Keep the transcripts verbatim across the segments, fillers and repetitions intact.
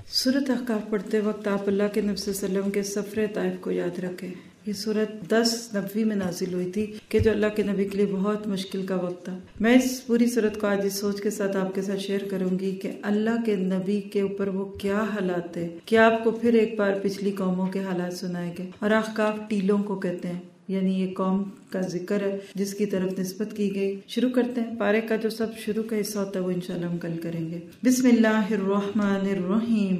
سورۃ احقاف پڑھتے وقت آپ اللہ کے نبی صلی اللہ علیہ وسلم کے سفر طائف کو یاد رکھیں۔ یہ سورت دس نبوی میں نازل ہوئی تھی کہ جو اللہ کے نبی کے لیے بہت مشکل کا وقت تھا۔ میں اس پوری سورت کو آج اس سوچ کے ساتھ آپ کے ساتھ شیئر کروں گی کہ اللہ کے نبی کے اوپر وہ کیا حالات تھے کہ آپ کو پھر ایک بار پچھلی قوموں کے حالات سنائے گئے۔ اور احقاف ٹیلوں کو کہتے ہیں، یعنی یہ قوم کا ذکر ہے جس کی طرف نسبت کی گئی۔ شروع کرتے ہیں۔ پارے کا جو سب شروع کا حصہ ہوتا ہے وہ انشاءاللہ ہم کل کریں گے۔ بسم اللہ الرحمن الرحیم۔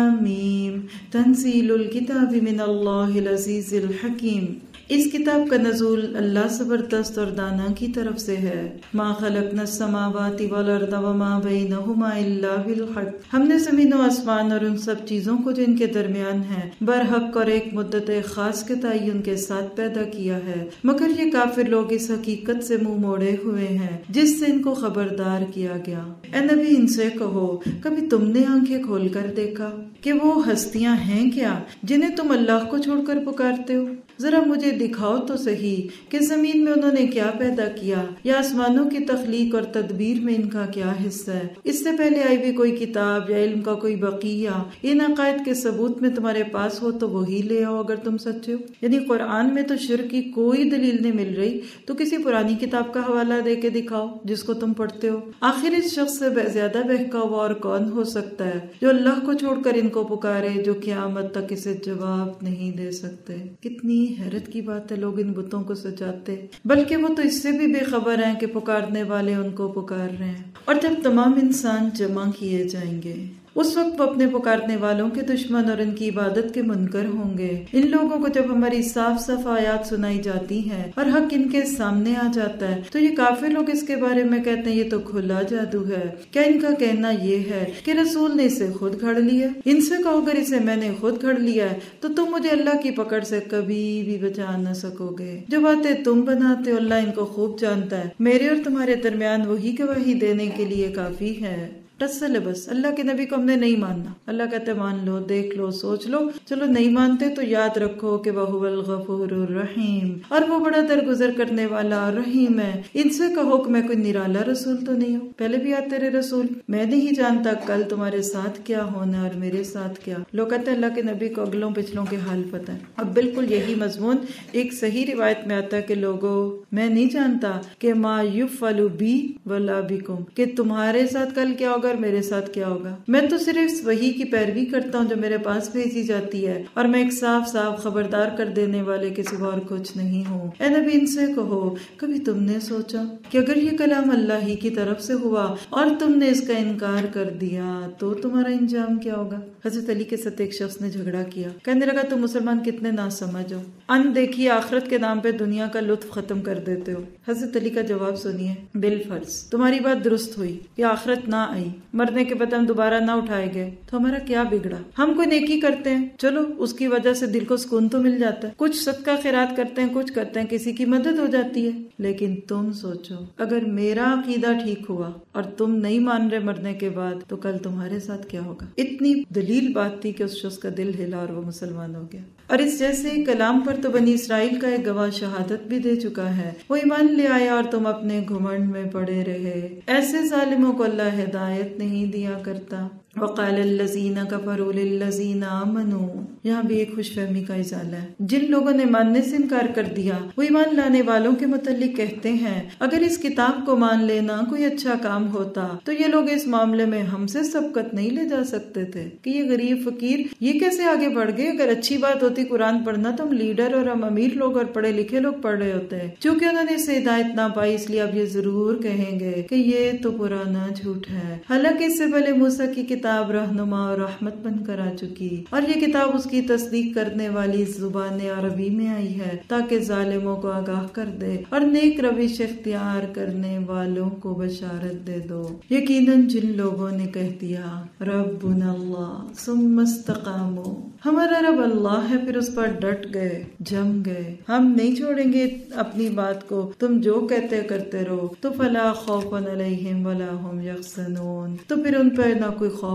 حامیم تنزیل الکتاب من اللہ العزیز الحکیم۔ اس کتاب کا نزول اللہ زبردست اور دانا کی طرف سے ہے۔ ما خلقنا السماوات والارض وما بینہما الا بالحق۔ ہم نے زمین و آسمان اور ان سب چیزوں کو جو ان کے درمیان ہیں برحق اور ایک مدت خاص کے تعین کے ساتھ پیدا کیا ہے، مگر یہ کافر لوگ اس حقیقت سے منہ موڑے ہوئے ہیں جس سے ان کو خبردار کیا گیا۔ اے نبی ان سے کہو، کبھی تم نے آنکھیں کھول کر دیکھا کہ وہ ہستیاں ہیں کیا جنہیں تم اللہ کو چھوڑ کر پکارتے ہو؟ ذرا مجھے دکھاؤ تو صحیح کہ زمین میں انہوں نے کیا پیدا کیا، یا آسمانوں کی تخلیق اور تدبیر میں ان کا کیا حصہ ہے۔ اس سے پہلے آئی بھی کوئی کتاب یا علم کا کوئی بقیہ ان عقائد کے ثبوت میں تمہارے پاس ہو تو وہی لے آؤ اگر تم سچے ہو۔ یعنی قرآن میں تو شرک کی کوئی دلیل نہیں مل رہی تو کسی پرانی کتاب کا حوالہ دے کے دکھاؤ جس کو تم پڑھتے ہو۔ آخر اس شخص سے زیادہ بہکا ہوا اور کون ہو سکتا ہے جو اللہ کو چھوڑ کر ان کو پکارے جو قیامت تک اسے جواب نہیں دے سکتے۔ کتنی حیرت کی بات ہے، لوگ ان بتوں کو سجاتے بلکہ وہ تو اس سے بھی بے خبر ہیں کہ پکارنے والے ان کو پکار رہے ہیں۔ اور جب تمام انسان جمع کیے جائیں گے اس وقت وہ اپنے پکارنے والوں کے دشمن اور ان کی عبادت کے منکر ہوں گے۔ ان لوگوں کو جب ہماری صاف صاف آیات سنائی جاتی ہیں اور حق ان کے سامنے آ جاتا ہے تو یہ کافر لوگ اس کے بارے میں کہتے ہیں یہ تو کھلا جادو ہے۔ کیا ان کا کہنا یہ ہے کہ رسول نے اسے خود گھڑ لیا؟ ان سے کہو اگر اسے میں نے خود گھڑ لیا ہے تو تم مجھے اللہ کی پکڑ سے کبھی بھی بچا نہ سکو گے۔ جو باتیں تم بناتے ہو اللہ ان کو خوب جانتا ہے، میرے اور تمہارے درمیان وہی گواہی دینے کے لیے کافی ہے۔ ٹسل ہے بس، اللہ کے نبی کو ہم نے نہیں ماننا۔ اللہ کہتے مان لو، دیکھ لو، سوچ لو، چلو نہیں مانتے تو یاد رکھو کہ وَهُوَ الْغَفُورُ الرَّحِيمُ، اور وہ بڑا درگزر کرنے والا اور رحیم ہے۔ ان سے کہو کہ میں کوئی نرالا رسول تو نہیں ہوں، پہلے بھی آتے رہے رسول، میں نہیں جانتا کل تمہارے ساتھ کیا ہونا اور میرے ساتھ کیا۔ لوگ کہتے ہیں اللہ کے نبی کو اگلوں پچھلوں کے حال پتہ ہے۔ اب بالکل یہی مضمون ایک صحیح روایت میں آتا ہے کہ لوگوں میں نہیں جانتا کہ ما یفعل بی ولا بکم، کہ تمہارے ساتھ کل کیا ہوگا اور میرے ساتھ کیا ہوگا۔ میں تو صرف وحی کی پیروی کرتا ہوں جو میرے پاس بھیجی جاتی ہے، اور میں ایک صاف صاف خبردار کر دینے والے کے سوا اور کچھ نہیں ہوں۔ اے نبی ان سے کہو، کبھی تم نے سوچا کہ اگر یہ کلام اللہ ہی کی طرف سے ہوا اور تم نے اس کا انکار کر دیا تو تمہارا انجام کیا ہوگا؟ حضرت علی کے ساتھ ایک شخص نے جھگڑا کیا، کہنے لگا تم مسلمان کتنے نا سمجھ ہو، ان دیکھی آخرت کے نام پہ دنیا کا لطف ختم کر دیتے ہو۔ حضرت علی کا جواب سنیے، بالفرض تمہاری بات درست ہوئی کہ آخرت نہ آئی، مرنے کے بعد ہم دوبارہ نہ اٹھائے گئے تو ہمارا کیا بگڑا؟ ہم کوئی نیکی کرتے ہیں، چلو اس کی وجہ سے دل کو سکون تو مل جاتا ہے، کچھ صدقہ خیرات کرتے ہیں، کچھ کرتے ہیں، کسی کی مدد ہو جاتی ہے۔ لیکن تم سوچو اگر میرا عقیدہ ٹھیک ہوا اور تم نہیں مان رہے مرنے کے بعد تو کل تمہارے ساتھ کیا ہوگا؟ اتنی دلیل بات تھی کہ اس شخص کا دل ہلا اور وہ مسلمان ہو گیا۔ اور اس جیسے کلام پر تو بنی اسرائیل کا ایک گواہ شہادت بھی دے چکا ہے، وہ ایمان لے آیا اور تم اپنے گھمنڈ میں پڑے رہے۔ ایسے ظالموں کو اللہ ہدایت نہیں دیا کرتا۔ وقال الذین کفروا للذین آمنوا، یہاں بھی ایک خوش فہمی کا ازالہ ہے۔ جن لوگوں نے ماننے سے انکار کر دیا وہ ایمان لانے والوں کے متعلق کہتے ہیں اگر اس کتاب کو مان لینا کوئی اچھا کام ہوتا تو یہ لوگ اس معاملے میں ہم سے سبقت نہیں لے جا سکتے تھے کہ یہ غریب فقیر یہ کیسے آگے بڑھ گئے۔ اگر اچھی بات ہوتی قرآن پڑھنا تو ہم لیڈر اور ہم امیر لوگ اور پڑھے لکھے لوگ پڑھ رہے ہوتے ہیں۔ چونکہ انہوں نے اسے ہدایت نہ پائی اس لیے اب یہ ضرور کہیں گے کہ یہ تو پرانا جھوٹ ہے، حالانکہ اس سے پہلے موسیٰ کی کتاب رہنما اور رحمت بن کر آ چکی، اور یہ کتاب اس کی تصدیق کرنے والی زبان عربی میں آئی ہے تاکہ ظالموں کو آگاہ کر دے اور نیک روش اختیار کرنے والوں کو بشارت دے دو۔ یقیناً جن لوگوں نے کہہ دیا ربنا اللہ ثم استقاموا، ہمارا رب اللہ ہے، پھر اس پر ڈٹ گئے، جم گئے، ہم نہیں چھوڑیں گے اپنی بات کو، تم جو کہتے کرتے رہو، تو فلا خوف علیہم ولا هم یحزنون، تو پھر ان پر نہ کوئی خوف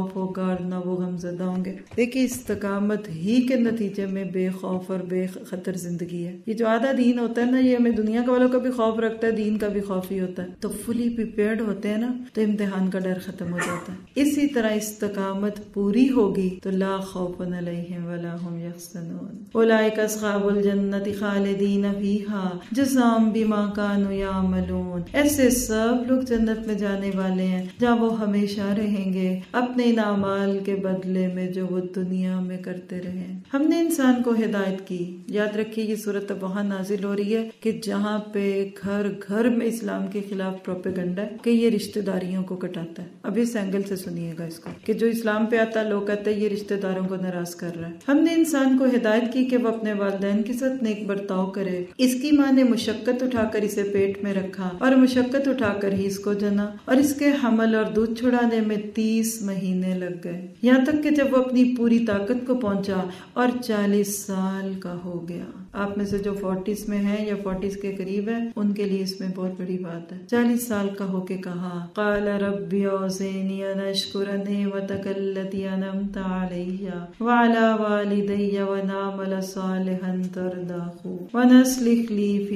خوف ہوگا اور نہ وہ غم زدہ ہوں گے۔ دیکھیے استقامت ہی کے نتیجے میں بے خوف اور بے خطر زندگی ہے۔ یہ جو آدھا دین ہوتا ہے نا، یہ ہمیں دنیا کا والوں کا بھی خوف رکھتا ہے، دین کا بھی خوف ہی ہوتا ہے۔ تو فلی پریپیئرڈ ہوتے ہیں نا تو امتحان کا ڈر ختم ہو جاتا ہے۔ اسی طرح استقامت پوری ہوگی تو لا خوف علیہم ولا ہم یحزنون اولئک اصحاب الجنۃ خالدین فیہا جزاء بما کانوا یعملون، ایسے سب لوگ جنت میں جانے والے ہیں جہاں وہ ہمیشہ رہیں گے اپنے ان اعمال کے بدلے میں جو وہ دنیا میں کرتے رہے۔ ہم نے انسان کو ہدایت کی، یاد رکھیے یہ صورت اب وہاں نازل ہو رہی ہے کہ جہاں پہ گھر گھر میں اسلام کے خلاف پروپیگنڈا ہے کہ یہ رشتہ داریوں کو کٹاتا ہے۔ اب اس اینگل سے سنیے گا اس کو کہ جو اسلام پہ آتا ہے لوگ کہتے ہیں یہ رشتہ داروں کو ناراض کر رہا ہے۔ ہم نے انسان کو ہدایت کی کہ وہ اپنے والدین کے ساتھ نیک برتاؤ کرے۔ اس کی ماں نے مشقت اٹھا کر اسے پیٹ میں رکھا اور مشقت اٹھا کر ہی اس کو جنا، اور اس کے حمل اور دودھ چھڑانے میں تیس مہینے لگ گئے، یہاں تک کہ جب وہ اپنی پوری طاقت کو پہنچا اور چالیس سال کا ہو گیا۔ آپ میں سے جو فورٹیز میں ہیں یا فورٹیز کے قریب ہیں ان کے لیے اس میں بہت بڑی بات ہے۔ چالیس سال کا ہو کے کہا قال رب اوزعنی ان اشکر نعمتک التی انعمت علی وعلی والدی ونعمل صالحا ترضاه ونصلح لی فی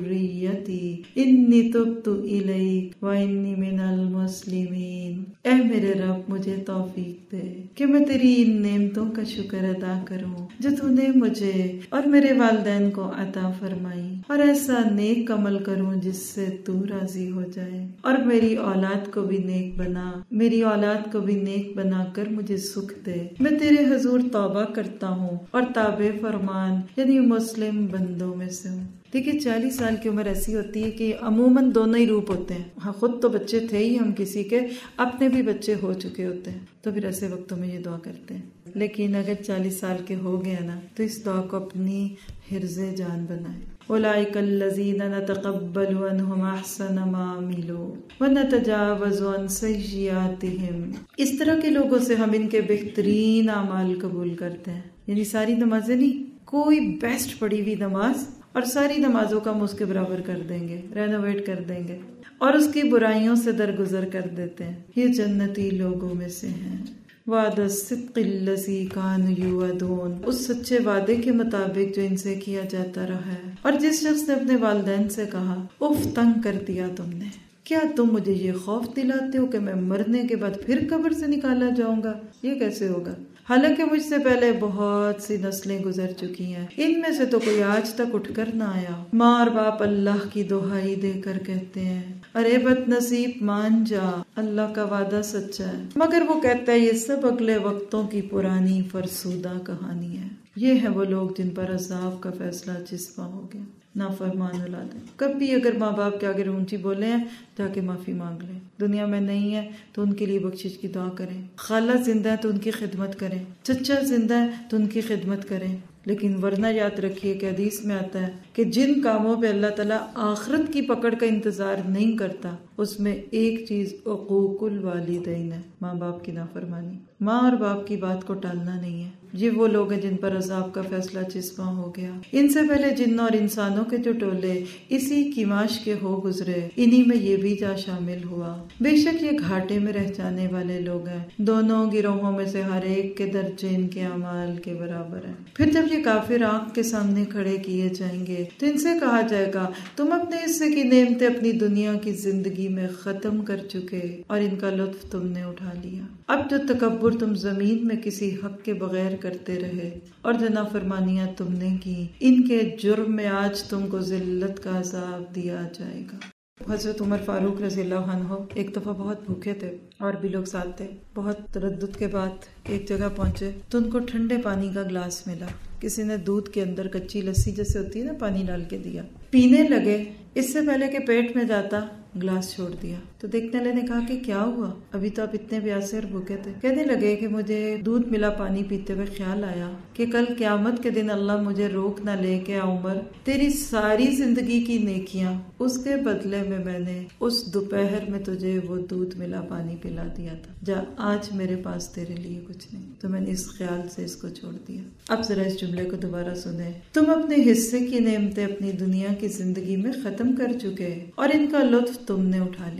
ذریتی انی تبت الیک وانی من المسلمین۔ اے میرے رب مجھے توفیق دے کہ میں تیری ان نعمتوں کا شکر ادا کروں جو تو نے مجھے اور میرے والدین کو عطا فرمائی، اور ایسا نیک عمل کروں جس سے تو راضی ہو جائے، اور میری اولاد کو بھی نیک بنا میری اولاد کو بھی نیک بنا کر مجھے سکھ دے۔ میں تیرے حضور توبہ کرتا ہوں اور تابع فرمان یعنی مسلم بندوں میں سے ہوں۔ دیکھیے چالیس سال کی عمر ایسی ہوتی ہے کہ عموماً دونوں ہی روپ ہوتے ہیں، ہاں خود تو بچے تھے ہی ہم کسی کے، اپنے بھی بچے ہو چکے ہوتے ہیں، تو پھر ایسے وقتوں میں یہ دعا کرتے ہیں۔ لیکن اگر چالیس سال کے ہو گیا نا تو اس دعا کو اپنی حرز جان بنائیں۔ اولئک الذین نتقبل عنہم احسن ما عملوا ونتجاوز عن سیئاتہم، اس طرح کے لوگوں سے ہم ان کے بہترین اعمال قبول کرتے ہیں، یعنی ساری نمازیں نہیں، کوئی بیسٹ پڑھی ہوئی نماز اور ساری نمازوں کا ہم اس کے برابر کر دیں گے، رینوویٹ کر دیں گے، اور اس کی برائیوں سے درگزر کر دیتے ہیں۔ یہ جنتی لوگوں میں سے ہیں۔ وعد الصدق الذی کانوا یوعدون، اس سچے وعدے کے مطابق جو ان سے کیا جاتا رہا ہے۔ اور جس شخص نے اپنے والدین سے کہا اف تنگ کر دیا تم نے، کیا تم مجھے یہ خوف دلاتے ہو کہ میں مرنے کے بعد پھر قبر سے نکالا جاؤں گا؟ یہ کیسے ہوگا؟ حالانکہ مجھ سے پہلے بہت سی نسلیں گزر چکی ہیں، ان میں سے تو کوئی آج تک اٹھ کر نہ آیا۔ ماں اور باپ اللہ کی دہائی دے کر کہتے ہیں ارے بد نصیب مان جا، اللہ کا وعدہ سچا ہے، مگر وہ کہتا ہے یہ سب اگلے وقتوں کی پرانی فرسودہ کہانی ہے۔ یہ ہیں وہ لوگ جن پر عذاب کا فیصلہ چسپاں ہو گیا، نافرمان اولادیں۔ کبھی اگر ماں باپ کے آگے اونچی بولے ہیں جا کے معافی مانگ لیں، دنیا میں نہیں ہے تو ان کے لیے بخشش کی دعا کریں، خالہ زندہ ہے تو ان کی خدمت کریں، چچا زندہ ہے تو ان کی خدمت کریں، لیکن ورنہ یاد رکھیے کہ حدیث میں آتا ہے کہ جن کاموں پہ اللہ تعالیٰ آخرت کی پکڑ کا انتظار نہیں کرتا اس میں ایک چیز عقوق الوالدین ہے، ماں باپ کی نافرمانی۔ ماں اور باپ کی بات کو ٹالنا نہیں ہے۔ یہ وہ لوگ ہیں جن پر عذاب کا فیصلہ چسپاں ہو گیا۔ ان سے پہلے جنوں اور انسانوں کے جو ٹولے اسی کیماش کے ہو گزرے، انہی میں یہ بھی جا شامل ہوا۔ بے شک یہ گھاٹے میں رہ جانے والے لوگ ہیں، دونوں گروہوں میں سے ہر ایک کے درجے ان کے اعمال کے برابر ہیں۔ پھر جب یہ کافر آنکھ کے سامنے کھڑے کیے جائیں گے تو ان سے کہا جائے گا تم اپنے حصے کی نعمتیں اپنی دنیا کی زندگی میں ختم کر چکے اور ان کا لطف تم نے اٹھا لیا۔ اب جو تکبر تم زمین میں کسی حق کے بغیر کرتے رہے اور جو نافرمانیاں تم نے کی، ان کے جرم میں آج تم کو ذلت کا عذاب دیا جائے گا۔ حضرت عمر فاروق رضی اللہ عنہ ایک دفعہ بہت بھوکے تھے اور بھی لوگ ساتھ تھے، بہت تردد کے بعد ایک جگہ پہنچے تو ان کو ٹھنڈے پانی کا گلاس ملا، کسی نے دودھ کے اندر کچی لسی جیسے ہوتی ہے نا پانی ڈال کے دیا، پینے لگے، اس سے پہلے کہ پیٹ میں جاتا گلاس چھوڑ دیا۔ تو دیکھنے والے نے کہا کہ کیا ہوا، ابھی تو آپ اتنے پیاسے اور بھوکے تھے؟ کہنے لگے کہ مجھے دودھ ملا پانی پیتے ہوئے خیال آیا کہ کل قیامت کے دن اللہ مجھے روک نہ لے کہ عمر تیری ساری زندگی کی نیکیاں اس کے بدلے میں میں نے اس دوپہر میں تجھے وہ دودھ ملا پانی پلا دیا تھا، جا آج میرے پاس تیرے لیے کچھ نہیں، تو میں نے اس خیال سے اس کو چھوڑ دیا۔ اب ذرا اس جملے کو دوبارہ سنیں، تم اپنے حصے کی نعمتیں اپنی دنیا کی زندگی میں ختم کر چکے اور ان کا لطف تم نے اٹھا لیا۔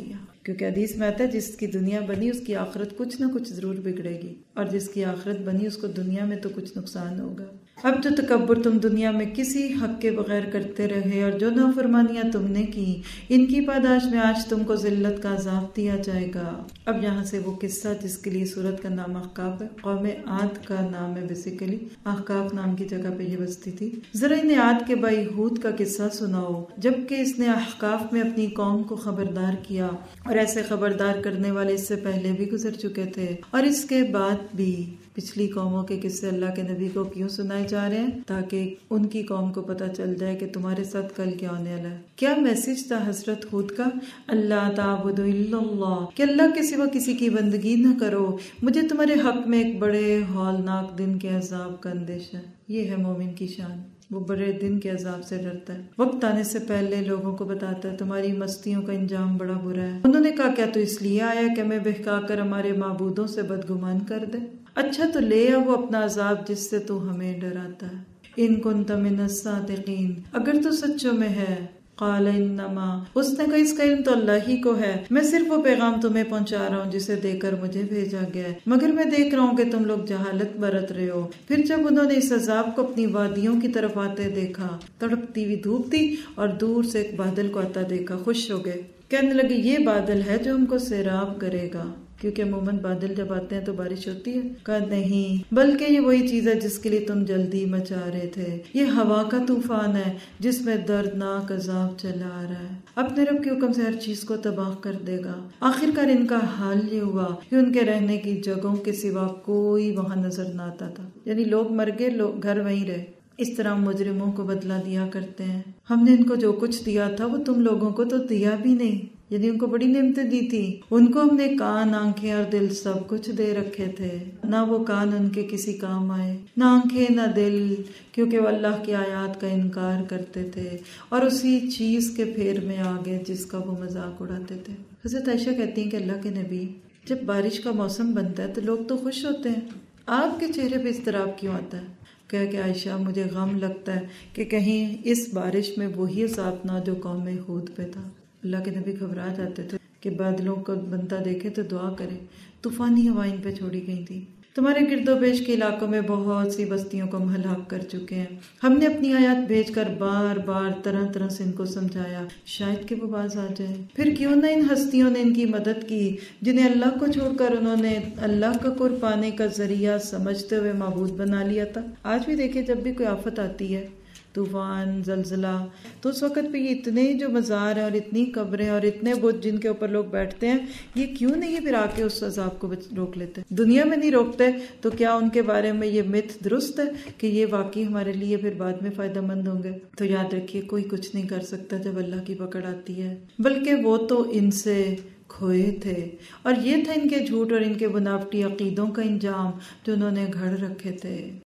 کیونکہ حدیث میں آتا ہے جس کی دنیا بنی اس کی آخرت کچھ نہ کچھ ضرور بگڑے گی، اور جس کی آخرت بنی اس کو دنیا میں تو کچھ نقصان ہوگا۔ اب جو تکبر تم دنیا میں کسی حق کے بغیر کرتے رہے اور جو نافرمانیاں تم نے کی، ان کی پاداش میں آج تم کو ذلت کا عذاب دیا جائے گا۔ اب یہاں سے وہ قصہ جس کے لیے سورت کا نام احقاف ہے، قوم عاد کا نام ہے بیسیکلی، احقاف نام کی جگہ پہ یہ بستی تھی۔ ذرا انہیں عاد کے بھائی ہود کا قصہ سناؤ، جبکہ اس نے احقاف میں اپنی قوم کو خبردار کیا، اور ایسے خبردار کرنے والے اس سے پہلے بھی گزر چکے تھے، اور اس کے بعد بھی پچھلی قوموں کے قصے اللہ کے نبی کو کیوں سنائے جا رہے ہیں؟ تاکہ ان کی قوم کو پتہ چل جائے کہ تمہارے ساتھ کل کیا ہونے والا ہے۔ کیا میسج تھا حضرت ہود کا؟ اللہ تعبدوا الا اللہ، کہ اللہ کے سوا کسی کی بندگی نہ کرو، مجھے تمہارے حق میں ایک بڑے ہولناک دن کے عذاب کا اندیشہ ہے۔ یہ ہے مومن کی شان، وہ بڑے دن کے عذاب سے ڈرتا ہے، وقت آنے سے پہلے لوگوں کو بتاتا ہے تمہاری مستیوں کا انجام بڑا برا ہے۔ انہوں نے کہا کیا تو اس لیے آیا کہ ہمیں بہکا کر ہمارے معبودوں سے بدگمان کر دے؟ اچھا تو لے آ وہ اپنا عذاب جس سے تو ہمیں ڈراتا ہے۔ ان کنت من الصادقین، اگر تو سچوں میں ہے۔ قال انما، اس نے کہا اس کا علم تو اللہ ہی کو ہے، میں صرف وہ پیغام تمہیں پہنچا رہا ہوں جسے دے کر مجھے بھیجا گیا ہے، مگر میں دیکھ رہا ہوں کہ تم لوگ جہالت برت رہے ہو۔ پھر جب انہوں نے اس عذاب کو اپنی وادیوں کی طرف آتے دیکھا، تڑپتی ہوئی دھوپ تھی اور دور سے ایک بادل کو آتا دیکھا، خوش ہو گئے، کہنے لگے یہ بادل ہے جو ہم کو سیراب کرے گا، کیونکہ عموماً بادل جب آتے ہیں تو بارش ہوتی ہے۔ کہا نہیں، بلکہ یہ وہی چیز ہے جس کے لیے تم جلدی مچا رہے تھے، یہ ہوا کا طوفان ہے جس میں دردناک عذاب چلا آ رہا ہے، اپنے رب کے حکم سے ہر چیز کو تباہ کر دے گا۔ آخر کار ان کا حال یہ ہوا کہ ان کے رہنے کی جگہوں کے سوا کوئی وہاں نظر نہ آتا تھا، یعنی لوگ مر گئے، لوگ گھر وہیں رہے۔ اس طرح مجرموں کو بدلہ دیا کرتے ہیں، ہم نے ان کو جو کچھ دیا تھا وہ تم لوگوں کو تو دیا بھی نہیں، یعنی ان کو بڑی نعمتیں دی تھی، ان کو ہم نے کان، آنکھیں اور دل سب کچھ دے رکھے تھے، نہ وہ کان ان کے کسی کام آئے، نہ آنکھیں نہ دل، کیونکہ وہ اللہ کی آیات کا انکار کرتے تھے اور اسی چیز کے پھیر میں آگے جس کا وہ مذاق اڑاتے تھے۔ حضرت عائشہ کہتی ہیں کہ اللہ کے نبی جب بارش کا موسم بنتا ہے تو لوگ تو خوش ہوتے ہیں، آپ کے چہرے پہ اضطراب کیوں آتا ہے؟ کہا کہ عائشہ مجھے غم لگتا ہے کہ کہیں اس بارش میں وہی عذاب نہ جو قوم ہود پہ تھا۔ اللہ کے نبی گھبرا جاتے تھے کہ بادلوں کو بندہ دیکھے تو دعا کرے، طوفانی ہوائیں ان پہ چھوڑی گئی تھی۔ تمہارے گرد و پیش کے علاقوں میں بہت سی بستیوں کو ہم ہلاک کر چکے ہیں، ہم نے اپنی آیات بھیج کر بار بار طرح طرح سے ان کو سمجھایا، شاید کہ وہ باز آ جائے۔ پھر کیوں نہ ان ہستیوں نے ان کی مدد کی جنہیں اللہ کو چھوڑ کر انہوں نے اللہ کا قرب پانے کا ذریعہ سمجھتے ہوئے معبود بنا لیا تھا۔ آج بھی دیکھیں جب بھی کوئی آفت آتی ہے، طوفان، زلزلہ، تو اس وقت پہ یہ اتنے جو مزار ہیں اور اتنی قبریں اور اتنے بت جن کے اوپر لوگ بیٹھتے ہیں، یہ کیوں نہیں یہ پھر آ کے اس عذاب کو روک لیتے؟ دنیا میں نہیں روکتے تو کیا ان کے بارے میں یہ مت درست ہے کہ یہ واقعی ہمارے لیے پھر بعد میں فائدہ مند ہوں گے؟ تو یاد رکھیے کوئی کچھ نہیں کر سکتا جب اللہ کی پکڑ آتی ہے، بلکہ وہ تو ان سے کھوئے تھے، اور یہ تھا ان کے جھوٹ اور ان کے بناوٹی عقیدوں کا انجام جو انہوں نے گھڑ رکھے تھے۔